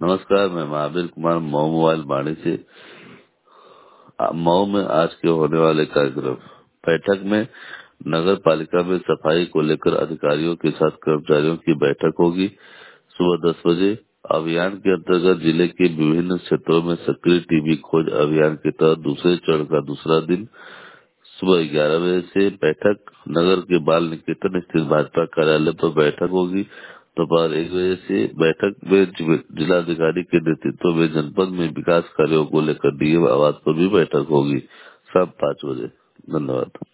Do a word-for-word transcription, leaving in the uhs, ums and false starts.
नमस्कार, मैं महावीर कुमार मऊ मोबाइल वाणी से। आ- मऊ में आज के होने वाले कार्यक्रम बैठक में नगर पालिका में सफाई को लेकर अधिकारियों के साथ कर्मचारियों की बैठक होगी। सुबह दस बजे अभियान के अंतर्गत जिले के विभिन्न क्षेत्रों में सक्रिय टीबी खोज अभियान के तहत दूसरे चरण का दूसरा दिन सुबह ग्यारह बजे से बैठक नगर के बाल निकेतन स्थित भाजपा कार्यालय पर बैठक होगी। दोपहर एक बजे से बैठक में जि- जिलाधिकारी के नेतृत्व में जनपद में विकास कार्यों को लेकर डीएम आवास पर भी बैठक होगी। शाम पाँच बजे। धन्यवाद।